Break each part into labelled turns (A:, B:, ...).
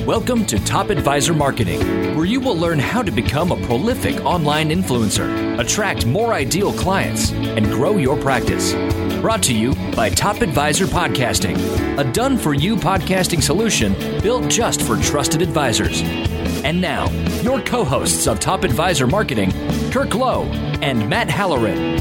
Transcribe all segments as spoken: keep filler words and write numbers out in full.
A: Welcome to Top Advisor Marketing, where you will learn how to become a prolific online influencer, attract more ideal clients, and grow your practice. Brought to you by Top Advisor Podcasting, a done-for-you podcasting solution built just for trusted advisors. And now, your co-hosts of Top Advisor Marketing, Kirk Lowe and Matt Halloran.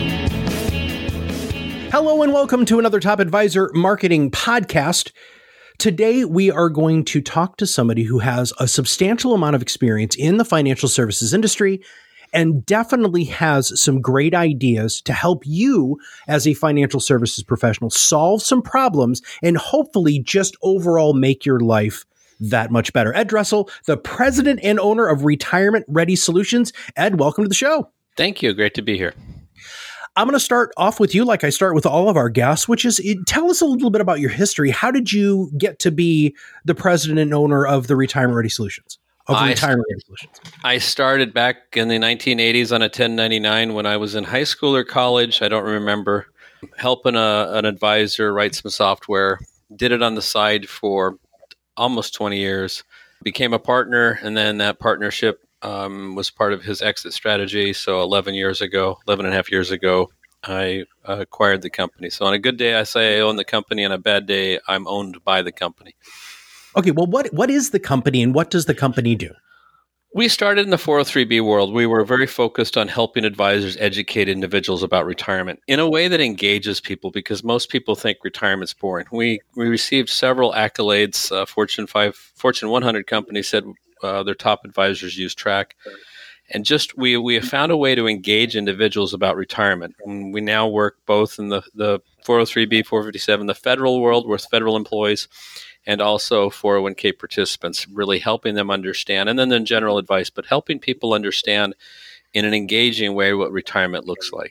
B: Hello and welcome to another Top Advisor Marketing podcast. Today, we are going to talk to somebody who has a substantial amount of experience in the financial services industry and definitely has some great ideas to help you as a financial services professional solve some problems and hopefully just overall make your life that much better. Ed Dressel, the president and owner of Retirement Ready Solutions. Ed, welcome to the show.
C: Thank you. Great to be here.
B: I'm going to start off with you like I start with all of our guests, which is tell us a little bit about your history. How did you get to be the president and owner of the Retirement Ready Solutions? Of
C: I,
B: Retirement Ready Solutions.
C: I started back in the nineteen eighties on a ten ninety-nine when I was in high school or college. I don't remember. Helping a, an advisor write some software. Did it on the side for almost twenty years. Became a partner, and then that partnership Um, was part of his exit strategy. So eleven years ago, eleven and a half years ago, I uh, acquired the company. So on a good day, I say I own the company. On a bad day, I'm owned by the company.
B: Okay, well, what what is the company and what does the company do?
C: We started in the four oh three B world. We were very focused on helping advisors educate individuals about retirement in a way that engages people, because most people think retirement's boring. We we received several accolades. Uh, Fortune five, Fortune one hundred companies said Uh, their top advisors use Track. And just we we have found a way to engage individuals about retirement. And we now work both in the, the four oh three B, four fifty-seven, the federal world with federal employees, and also four oh one K participants, really helping them understand, and then the general advice, but helping people understand in an engaging way what retirement looks like.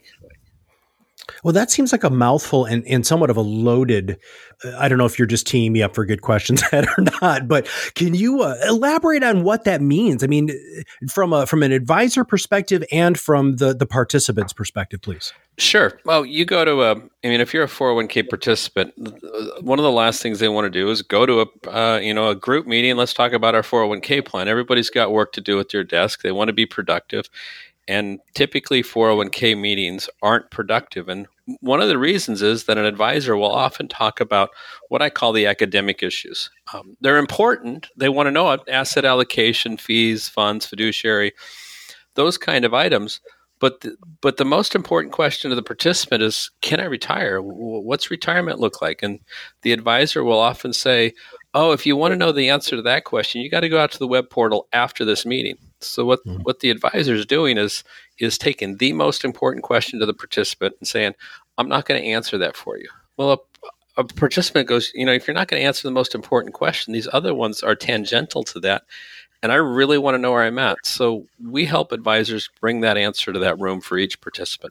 B: Well, that seems like a mouthful and, and somewhat of a loaded, uh, I don't know if you're just teeing me up for good questions, Ed, or not, but can you uh, elaborate on what that means? I mean, from a, from an advisor perspective and from the, the participant's perspective, please.
C: Sure. Well, you go to a, I mean, if you're a four oh one K participant, one of the last things they want to do is go to a, uh, you know, a group meeting. Let's talk about our four oh one K plan. Everybody's got work to do at their desk. They want to be productive. And typically four oh one K meetings aren't productive. And one of the reasons is that an advisor will often talk about what I call the academic issues. Um, they're important. They want to know asset allocation, fees, funds, fiduciary, those kind of items. But the, but the most important question to the participant is, can I retire? What's retirement look like? And the advisor will often say, oh, if you want to know the answer to that question, you got to go out to the web portal after this meeting. So what, mm-hmm. what the advisor is doing is is taking the most important question to the participant and saying, I'm not going to answer that for you. Well, a, a participant goes, you know, if you're not going to answer the most important question, these other ones are tangential to that. And I really want to know where I'm at. So we help advisors bring that answer to that room for each participant.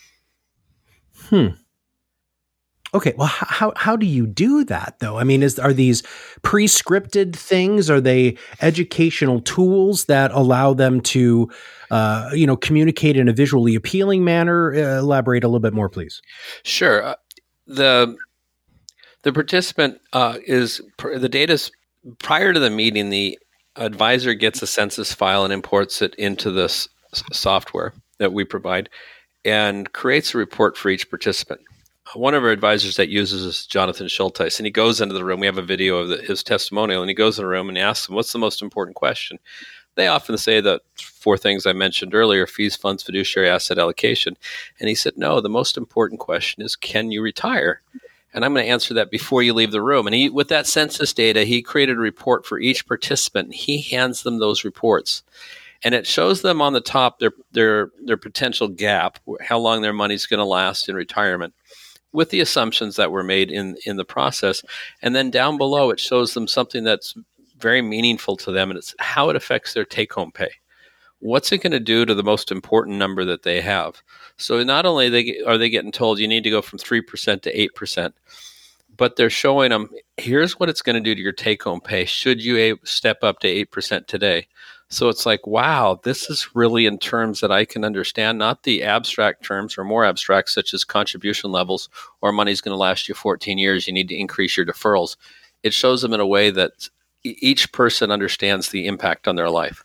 B: Hmm. Okay, well, how how do you do that, though? I mean, is are these pre-scripted things? Are they educational tools that allow them to, uh, you know, communicate in a visually appealing manner? Uh, elaborate a little bit more, please.
C: Sure. Uh, the the participant uh, is the data's prior to the meeting. The advisor gets a census file and imports it into this software that we provide, and creates a report for each participant. One of our advisors that uses is Jonathan Schulteis, and he goes into the room. We have a video of the, his testimonial, and he goes in the room and asks them, what's the most important question? They often say the four things I mentioned earlier: fees, funds, fiduciary, asset allocation. And he said, no, the most important question is, can you retire? And I'm going to answer that before you leave the room. And he, with that census data, he created a report for each participant. He hands them those reports. And it shows them on the top their their their potential gap, how long their money's going to last in retirement, with the assumptions that were made in, in the process. And then down below, it shows them something that's very meaningful to them, and it's how it affects their take-home pay. What's it going to do to the most important number that they have? So not only they, are they getting told you need to go from three percent to eight percent, but they're showing them, here's what it's going to do to your take-home pay should you a- step up to eight percent today. So it's like, wow, this is really in terms that I can understand, not the abstract terms or more abstract, such as contribution levels or money's going to last you fourteen years. You need to increase your deferrals. It shows them in a way that's e- each person understands the impact on their life.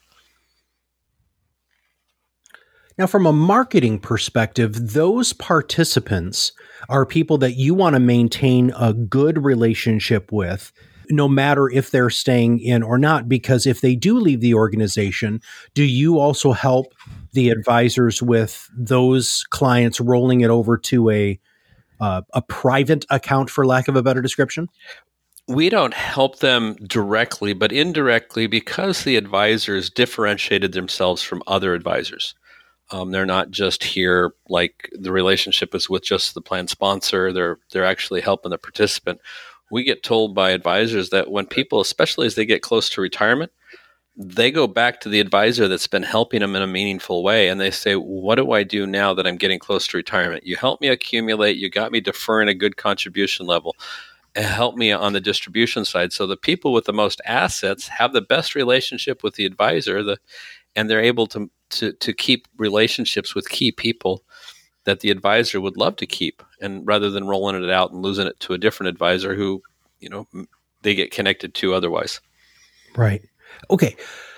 B: Now, from a marketing perspective, those participants are people that you want to maintain a good relationship with, no matter if they're staying in or not, because if they do leave the organization, do you also help the advisors with those clients rolling it over to a uh, a private account, for lack of a better description?
C: We don't help them directly, but indirectly, because the advisors differentiated themselves from other advisors. Um, they're not just here like the relationship is with just the plan sponsor. They're they're actually helping the participant. We get told by advisors that when people, especially as they get close to retirement, they go back to the advisor that's been helping them in a meaningful way. And they say, what do I do now that I'm getting close to retirement? You helped me accumulate. You got me deferring a good contribution level. Help me on the distribution side. So the people with the most assets have the best relationship with the advisor, the, and they're able to, to, to keep relationships with key people that the advisor would love to keep, and rather than rolling it out and losing it to a different advisor who, you know, they get connected to otherwise.
B: Right. Okay.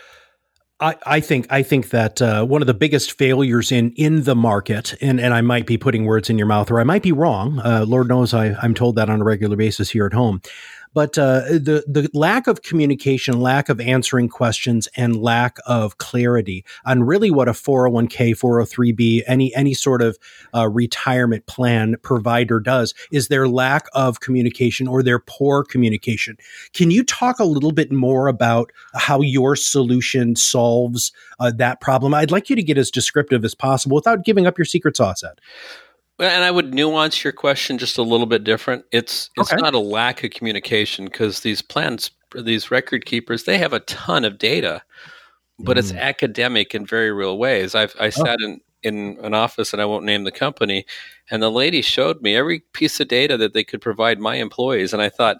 B: I, I think I think that uh, one of the biggest failures in in the market, and, and I might be putting words in your mouth, or I might be wrong. Uh, Lord knows I, I'm told that on a regular basis here at home. But uh, the the lack of communication, lack of answering questions, and lack of clarity on really what a four oh one k, four oh three b, any any sort of uh, retirement plan provider does is their lack of communication or their poor communication. Can you talk a little bit more about how your solution solves uh, that problem? I'd like you to get as descriptive as possible without giving up your secret sauce, Ed.
C: And I would nuance your question just a little bit different. It's it's
B: Okay.
C: not a lack of communication, because these plans, these record keepers, they have a ton of data, but mm. it's academic in very real ways. I've I sat oh. in, in an office, and I won't name the company, and the lady showed me every piece of data that they could provide my employees, and I thought,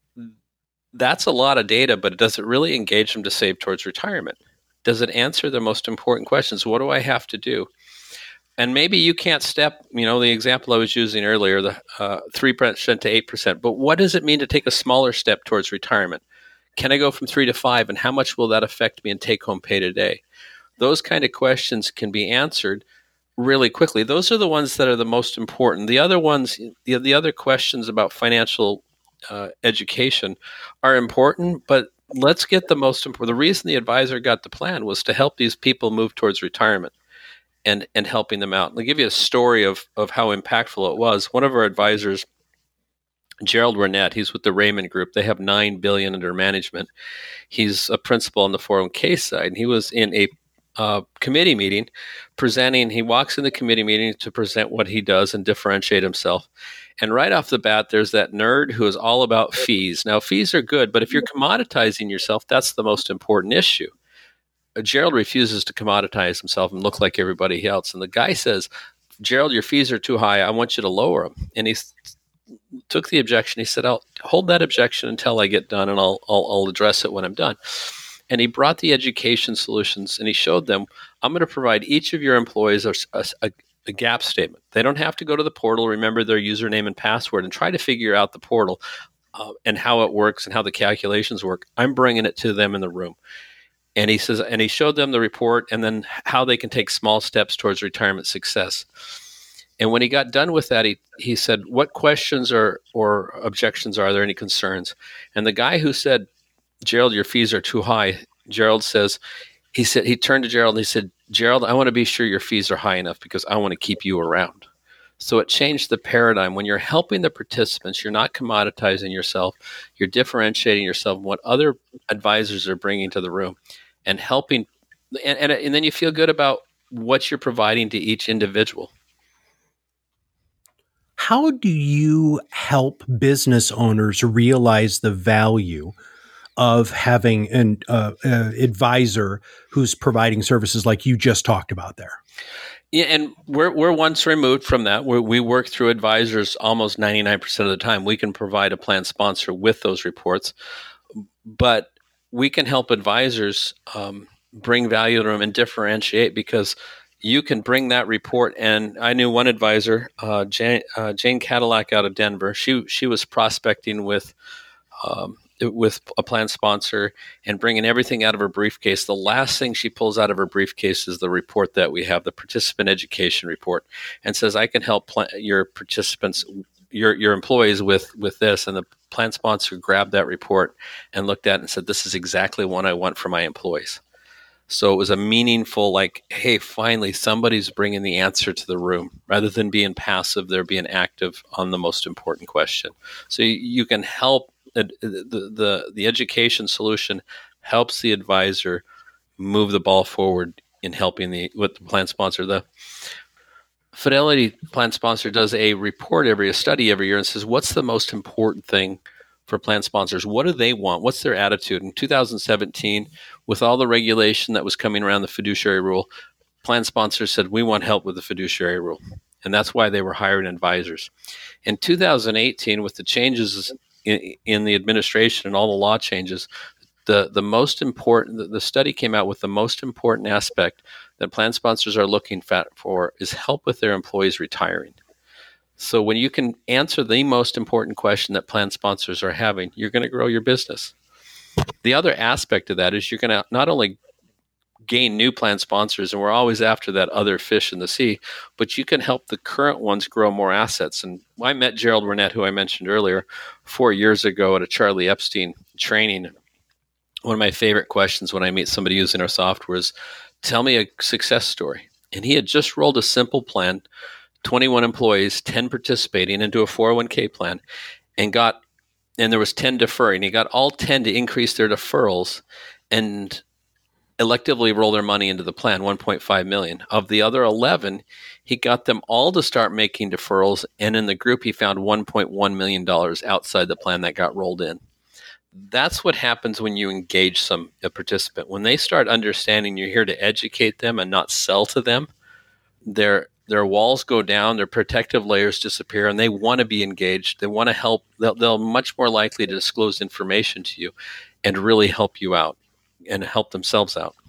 C: that's a lot of data, but does it really engage them to save towards retirement? Does it answer their most important questions? What do I have to do? And maybe you can't step, you know, the example I was using earlier, the uh, three percent to eight percent. But what does it mean to take a smaller step towards retirement? Can I go from three to five? And how much will that affect me in take-home pay today? Those kind of questions can be answered really quickly. Those are the ones that are the most important. The other ones, the, the other questions about financial uh, education are important, but let's get the most important. The reason the advisor got the plan was to help these people move towards retirement. And, and helping them out. I'll give you a story of, of how impactful it was. One of our advisors, Gerald Burnett, he's with the Raymond Group. They have nine billion dollars under management. He's a principal on the four oh one k side. And he was in a uh, committee meeting presenting. He walks in the committee meeting to present what he does and differentiate himself. And right off the bat, there's that nerd who is all about fees. Now, fees are good, but if you're commoditizing yourself, that's the most important issue. Gerald refuses to commoditize himself and look like everybody else. And the guy says, Gerald, your fees are too high. I want you to lower them. And he s- took the objection. He said, I'll hold that objection until I get done, and I'll, I'll, I'll address it when I'm done. And he brought the education solutions, and he showed them, I'm going to provide each of your employees a, a, a gap statement. They don't have to go to the portal, remember their username and password, and try to figure out the portal uh, and how it works and how the calculations work. I'm bringing it to them in the room. And he says, and he showed them the report and then how they can take small steps towards retirement success. And when he got done with that, he, he said, what questions or, or objections are there, any concerns? And the guy who said, Gerald, your fees are too high, Gerald says, he said, he turned to Gerald and he said, Gerald, I want to be sure your fees are high enough because I want to keep you around. So it changed the paradigm. When you're helping the participants, you're not commoditizing yourself. You're differentiating yourself from what other advisors are bringing to the room. And helping, and, and and then you feel good about what you're providing to each individual.
B: How do you help business owners realize the value of having an uh, uh, advisor who's providing services like you just talked about there?
C: Yeah, and we're we're once removed from that. We're, we work through advisors almost ninety-nine percent of the time. We can provide a plan sponsor with those reports, but we can help advisors um, bring value to them and differentiate, because you can bring that report. And I knew one advisor, uh, Jane, uh, Jane Cadillac out of Denver. She she was prospecting with um, with a plan sponsor and bringing everything out of her briefcase, the last thing she pulls out of her briefcase is the report that we have, the participant education report, and says, I can help pl- your participants, your your employees with, with this. And the plan sponsor grabbed that report and looked at it and said, this is exactly what I want for my employees. So it was a meaningful, like, hey, finally somebody's bringing the answer to the room. Rather than being passive, they're being active on the most important question. So you, you can help. The, the the education solution helps the advisor move the ball forward in helping the with the plan sponsor. The Fidelity plan sponsor does a report every a study every year and says, what's the most important thing for plan sponsors? What do they want? What's their attitude? In two thousand seventeen, with all the regulation that was coming around the fiduciary rule, plan sponsors said, we want help with the fiduciary rule. And that's why they were hiring advisors. In two thousand eighteen, with the changes in, in the administration and all the law changes, the, the most important, the, the study came out with the most important aspect that plan sponsors are looking for is help with their employees retiring. So when you can answer the most important question that plan sponsors are having, you're going to grow your business. The other aspect of that is you're going to not only gain new plan sponsors, and we're always after that other fish in the sea, but you can help the current ones grow more assets. And I met Gerald Burnett, who I mentioned earlier, four years ago at a Charlie Epstein training. One of my favorite questions when I meet somebody using our software is, tell me a success story. And he had just rolled a simple plan, twenty-one employees, ten participating into a four oh one k plan, and got, and there was ten deferring. He got all ten to increase their deferrals and electively roll their money into the plan, one point five million dollars. Of the other eleven, he got them all to start making deferrals, and in the group, he found one point one million dollars outside the plan that got rolled in. That's what happens when you engage some a participant. When they start understanding you're here to educate them and not sell to them, their their walls go down, their protective layers disappear, and they want to be engaged. They want to help. They'll, they'll much more likely to disclose information to you and really help you out and help themselves out.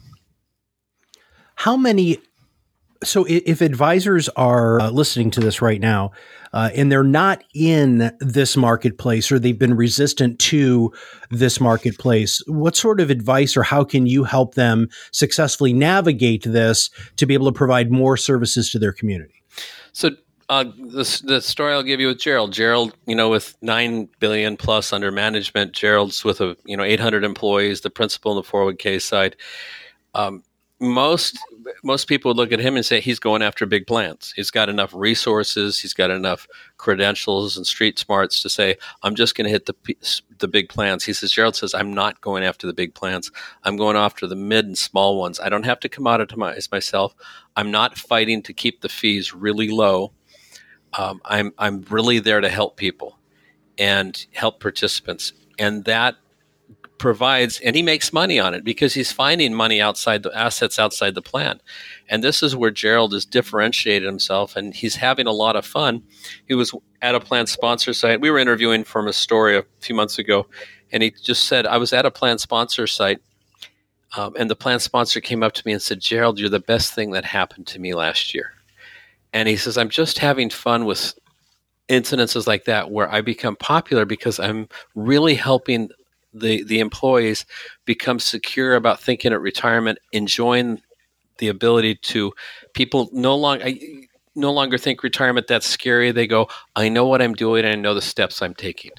B: How many, so if advisors are uh, listening to this right now uh, and they're not in this marketplace or they've been resistant to this marketplace, what sort of advice or how can you help them successfully navigate this to be able to provide more services to their community?
C: So uh, the, the story I'll give you with Gerald, Gerald, you know, with nine billion plus under management, Gerald's with a, you know, eight hundred employees, the principal on the four oh one k side. Um, most, most people would look at him and say, he's going after big plans. He's got enough resources. He's got enough credentials and street smarts to say, I'm just going to hit the, the big plans. He says, Gerald says, I'm not going after the big plans. I'm going after the mid and small ones. I don't have to commoditize myself. I'm not fighting to keep the fees really low. Um, I'm I'm really there to help people and help participants, and that provides, and he makes money on it because he's finding money outside the assets outside the plan, and this is where Gerald has differentiated himself, and he's having a lot of fun. He was at a plan sponsor site. We were interviewing from Astoria a few months ago, and he just said, "I was at a plan sponsor site, um, and the plan sponsor came up to me and said, Gerald, you're the best thing that happened to me last year." And he says, I'm just having fun with incidences like that where I become popular because I'm really helping the, the employees become secure about thinking at retirement, enjoying the ability to, people no longer, I, no longer think retirement that's scary. They go, I know what I'm doing and I know the steps I'm taking.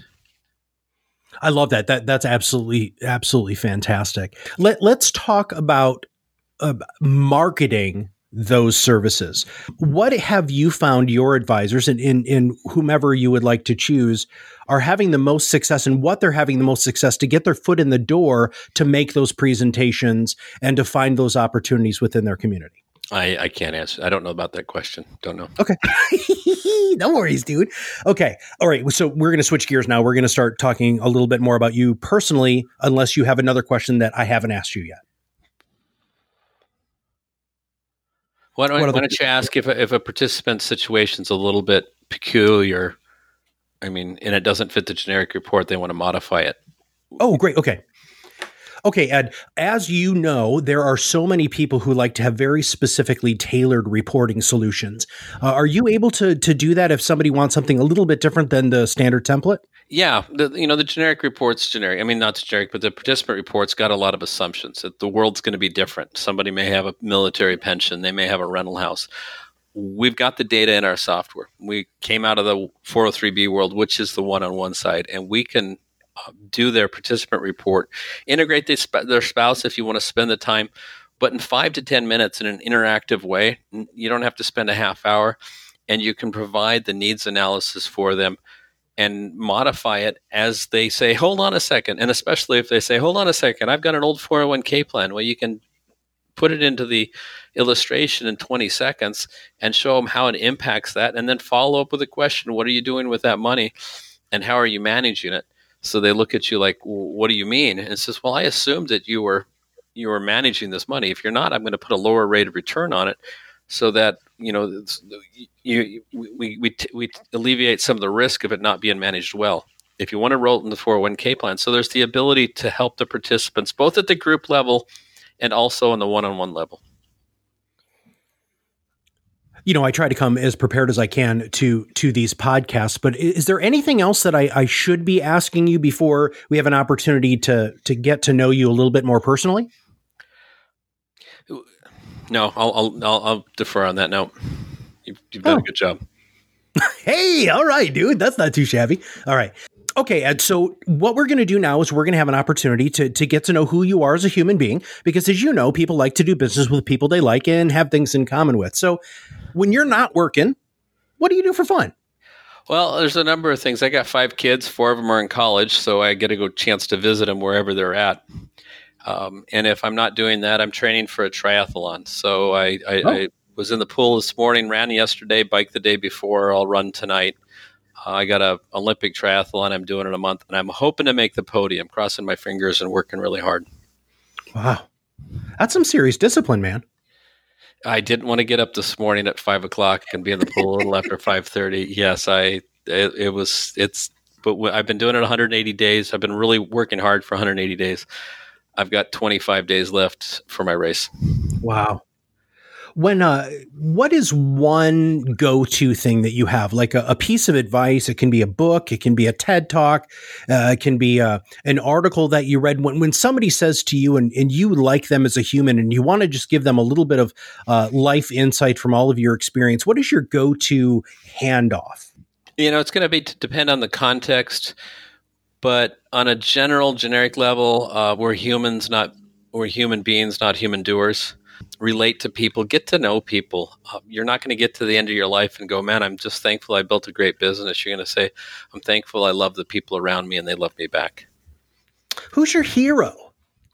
B: I love that. That that's absolutely, absolutely fantastic. Let, let's talk about uh, marketing those services. What have you found your advisors and in, in whomever you would like to choose are having the most success, and what they're having the most success to get their foot in the door to make those presentations and to find those opportunities within their community?
C: I, I can't answer. I don't know about that question. Don't know.
B: Okay. No worries, dude. Okay. All right. So we're going to switch gears now. We're going to start talking a little bit more about you personally, unless you have another question that I haven't asked you yet.
C: Why don't, why don't you ask if a, if a participant's situation is a little bit peculiar, I mean, and it doesn't fit the generic report, they want to modify it.
B: Oh, great. Okay. Okay, Ed, as you know, there are so many people who like to have very specifically tailored reporting solutions. Uh, are you able to to do that if somebody wants something a little bit different than the standard template?
C: Yeah, the, you know, the generic report's generic. I mean, not generic, but the participant report's got a lot of assumptions that the world's going to be different. Somebody may have a military pension. They may have a rental house. We've got the data in our software. We came out of the four oh three B world, which is the one-on-one side, and we can uh, do their participant report, integrate their, sp- their spouse if you want to spend the time, but in five to ten minutes in an interactive way. You don't have to spend a half hour, and you can provide the needs analysis for them and modify it as they say, hold on a second. And especially if they say, hold on a second, I've got an old four oh one k plan. Well, you can put it into the illustration in twenty seconds and show them how it impacts that, and then follow up with a question. What are you doing with that money, and how are you managing it? So they look at you like, well, what do you mean? And it says, well, I assumed that you were you were managing this money. If you're not, I'm going to put a lower rate of return on it so that, you know, you, we, we, we alleviate some of the risk of it not being managed well. If you want to roll it in the four oh one k plan. So there's the ability to help the participants, both at the group level and also on the one-on-one level.
B: You know, I try to come as prepared as I can to to these podcasts, but is there anything else that I, I should be asking you before we have an opportunity to to get to know you a little bit more personally?
C: No, I'll I'll, I'll, I'll defer on that note. You've, you've done oh. a good job.
B: Hey, all right, dude. That's not too shabby. All right. Okay, Ed, so what we're going to do now is we're going to have an opportunity to, to get to know who you are as a human being, because as you know, people like to do business with people they like and have things in common with. So when you're not working, what do you do for fun?
C: Well, there's a number of things. I got five kids. Four of them are in college, so I get a good chance to visit them wherever they're at. Um, and if I'm not doing that, I'm training for a triathlon. So I, I, oh. I was in the pool this morning, ran yesterday, biked the day before. I'll run tonight. Uh, I got a Olympic triathlon I'm doing in a month, and I'm hoping to make the podium, crossing my fingers and working really hard.
B: Wow. That's some serious discipline, man.
C: I didn't want to get up this morning at five o'clock and be in the pool a little after five thirty. Yes, I, it, it was, it's, but I've been doing it one hundred eighty days. I've been really working hard for one hundred eighty days. I've got twenty-five days left for my race. Wow.
B: When, uh, what is one go-to thing that you have, like a, a piece of advice? It can be a book, it can be a TED Talk, uh, it can be uh, an article that you read. When, when somebody says to you and, and you like them as a human and you want to just give them a little bit of uh, life insight from all of your experience, what is your go-to handoff?
C: You know, it's going to be to depend on the context, but on a general, generic level, uh, we're humans, not we're human beings, not human doers. Relate to people, get to know people. Uh, you're not going to get to the end of your life and go, man, I'm just thankful I built a great business. You're going to say, I'm thankful I love the people around me and they love me back.
B: Who's your hero?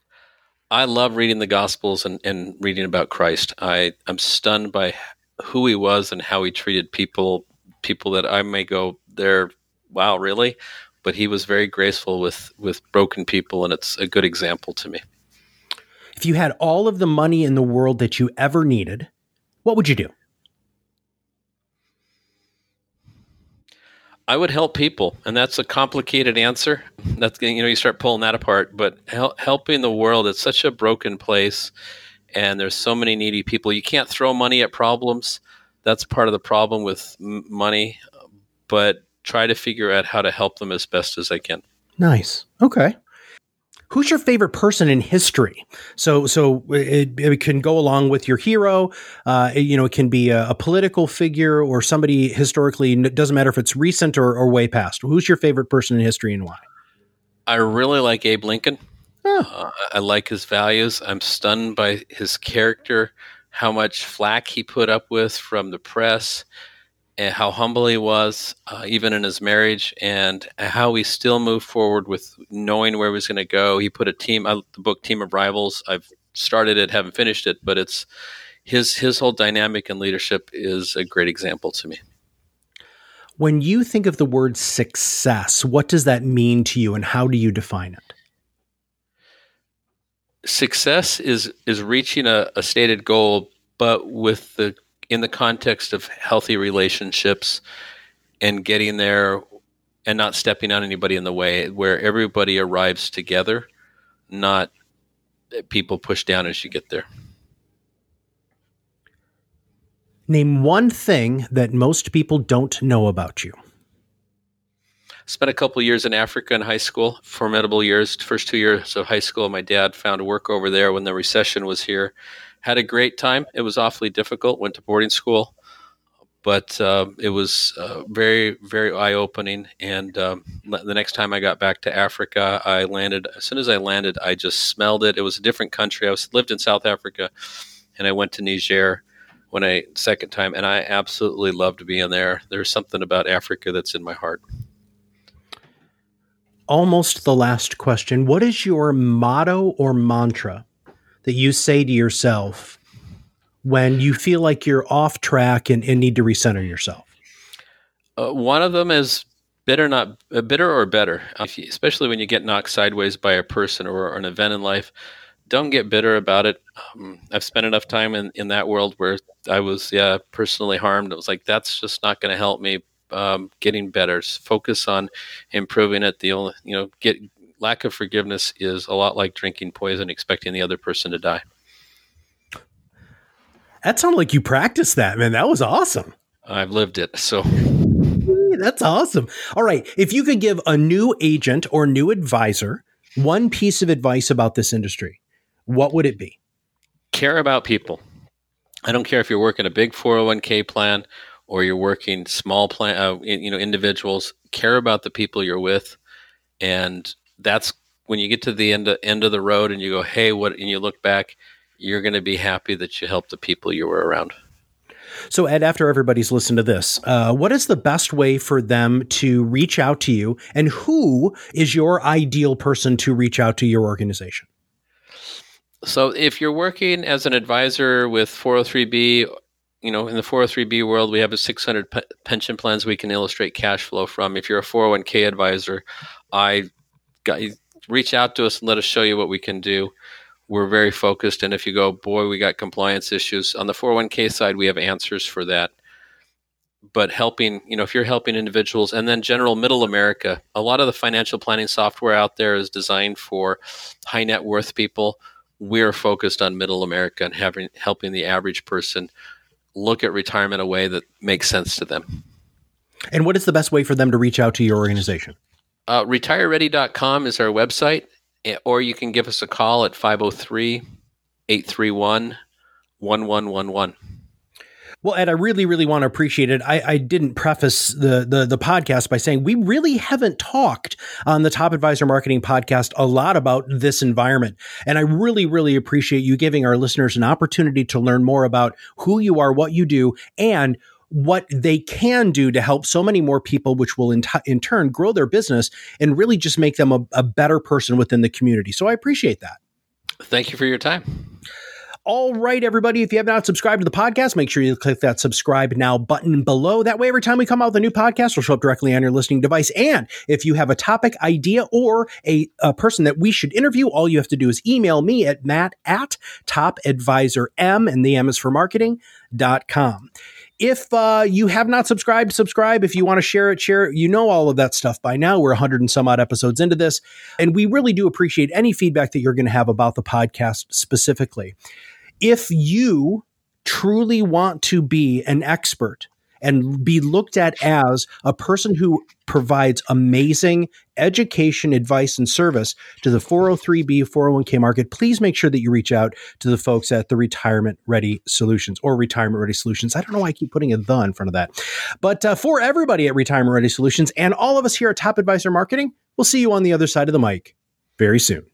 C: I love reading the Gospels and, and reading about Christ. I, I'm stunned by who he was and how he treated people, people that I may go, they're, wow, really? But he was very graceful with, with broken people, and it's a good example to me.
B: If you had all of the money in the world that you ever needed, what would you do?
C: I would help people, and that's a complicated answer. That's, you know, you start pulling that apart, but hel- helping the world, it's such a broken place, and there's so many needy people. You can't throw money at problems. That's part of the problem with m- money, but try to figure out how to help them as best as I can.
B: Nice. Okay. Who's your favorite person in history? So, so it, it can go along with your hero. Uh, you know, it can be a, a political figure or somebody historically. It doesn't matter if it's recent or, or way past. Who's your favorite person in history and why?
C: I really like Abe Lincoln. Oh. Uh, I like his values. I'm stunned by his character, how much flack he put up with from the press, and how humble he was, uh, even in his marriage, and how he still moved forward with knowing where he was going to go. He put a team, uh, the book Team of Rivals. I've started it, haven't finished it, but it's his his whole dynamic and leadership is a great example to me.
B: When you think of the word success, what does that mean to you, and how do you define it?
C: Success is is reaching a, a stated goal, but with the in the context of healthy relationships and getting there and not stepping on anybody in the way, where everybody arrives together, not people push down as you get there.
B: Name one thing that most people don't know about you.
C: spent a couple of years in Africa in high school, formidable years, first two years of high school. My dad found work over there when the recession was here. Had a great time. It was awfully difficult, went to boarding school, but uh, it was uh, very, very eye-opening. And um, the next time I got back to Africa, I landed, as soon as I landed, I just smelled it. It was a different country. I was lived in South Africa, and I went to Niger when I second time, and I absolutely loved being there. There's something about Africa that's in my heart.
B: Almost the last question. What is your motto or mantra that you say to yourself when you feel like you're off track and, and need to recenter yourself?
C: Uh, one of them is bitter, not uh, bitter or better. If you, especially when you get knocked sideways by a person or, or an event in life, don't get bitter about it. Um, I've spent enough time in, in that world where I was, yeah, personally harmed. I was like, that's just not going to help me um, getting better. Just focus on improving it. The only, you know, get lack of forgiveness is a lot like drinking poison, expecting the other person to die.
B: That sounded like you practiced that, man. That was awesome.
C: I've lived it. So
B: that's awesome. All right. If you could give a new agent or new advisor one piece of advice about this industry, what would it be?
C: Care about people. I don't care if you're working a big four oh one k plan or you're working small plan, uh, you know, individuals. Care about the people you're with, and that's when you get to the end of, end of the road and you go, hey, what? And you look back, you're going to be happy that you helped the people you were around.
B: So, Ed, after everybody's listened to this, uh, what is the best way for them to reach out to you, and who is your ideal person to reach out to your organization?
C: So if you're working as an advisor with four oh three B, you know, in the four oh three B world, we have a six hundred pe- pension plans we can illustrate cash flow from. If you're a four oh one k advisor, I got you, reach out to us and let us show you what we can do. We're very focused. And if you go, boy, we got compliance issues on the four oh one k side, we have answers for that. But helping, you know, if you're helping individuals, and then general middle America, a lot of the financial planning software out there is designed for high net worth people. We're focused on middle America and having helping the average person look at retirement a way that makes sense to them.
B: And what is the best way for them to reach out to your organization?
C: Uh, retire ready dot com is our website, or you can give us a call at five oh three, eight three one, one one one one.
B: Well, Ed, I really, really want to appreciate it. I, I didn't preface the, the the podcast by saying we really haven't talked on the Top Advisor Marketing Podcast a lot about this environment. And I really, really appreciate you giving our listeners an opportunity to learn more about who you are, what you do, and what they can do to help so many more people, which will in, t- in turn grow their business and really just make them a, a better person within the community. So I appreciate that.
C: Thank you for your time.
B: All right, everybody, if you have not subscribed to the podcast, make sure you click that subscribe now button below. That way, every time we come out with a new podcast, it'll show up directly on your listening device. And if you have a topic idea or a, a person that we should interview, all you have to do is email me at matt at topadvisorm, and the M is for marketing, dot com. If uh, you have not subscribed, subscribe. If you want to share it, share it. You know all of that stuff by now. We're a hundred and some odd episodes into this, and we really do appreciate any feedback that you're going to have about the podcast specifically. If you truly want to be an expert and be looked at as a person who provides amazing education, advice, and service to the four oh three B, four oh one k market, please make sure that you reach out to the folks at the Retirement Ready Solutions or Retirement Ready Solutions. I don't know why I keep putting a the in front of that. But uh, for everybody at Retirement Ready Solutions and all of us here at Top Advisor Marketing, we'll see you on the other side of the mic very soon.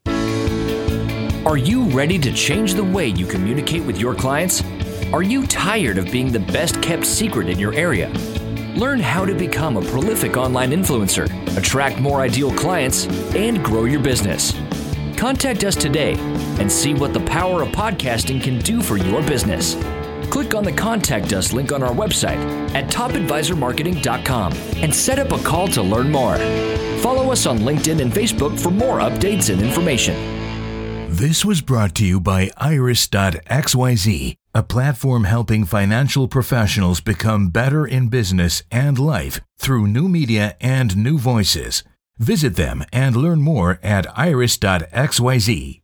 A: Are you ready to change the way you communicate with your clients? Are you tired of being the best kept secret in your area? Learn how to become a prolific online influencer, attract more ideal clients, and grow your business. Contact us today and see what the power of podcasting can do for your business. Click on the Contact Us link on our website at top advisor marketing dot com and set up a call to learn more. Follow us on LinkedIn and Facebook for more updates and information.
D: This was brought to you by Iris dot x y z, a platform helping financial professionals become better in business and life through new media and new voices. Visit them and learn more at iris dot x y z.